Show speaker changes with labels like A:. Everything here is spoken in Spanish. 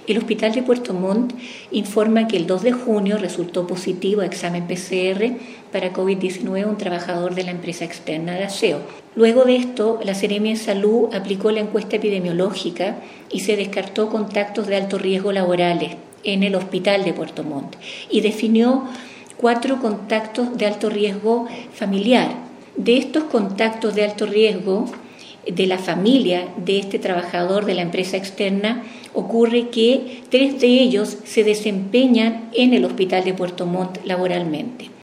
A: El Hospital de Puerto Montt informa que el 2 de junio resultó positivo a examen PCR para COVID-19 un trabajador de la empresa externa de aseo. Luego de esto, la Seremia de Salud aplicó la encuesta epidemiológica y se descartó contactos de alto riesgo laborales en el Hospital de Puerto Montt y definió 4 contactos de alto riesgo familiar. De estos contactos de alto riesgo de la familia de este trabajador de la empresa externa, ocurre que 3 de ellos se desempeñan en el Hospital de Puerto Montt laboralmente.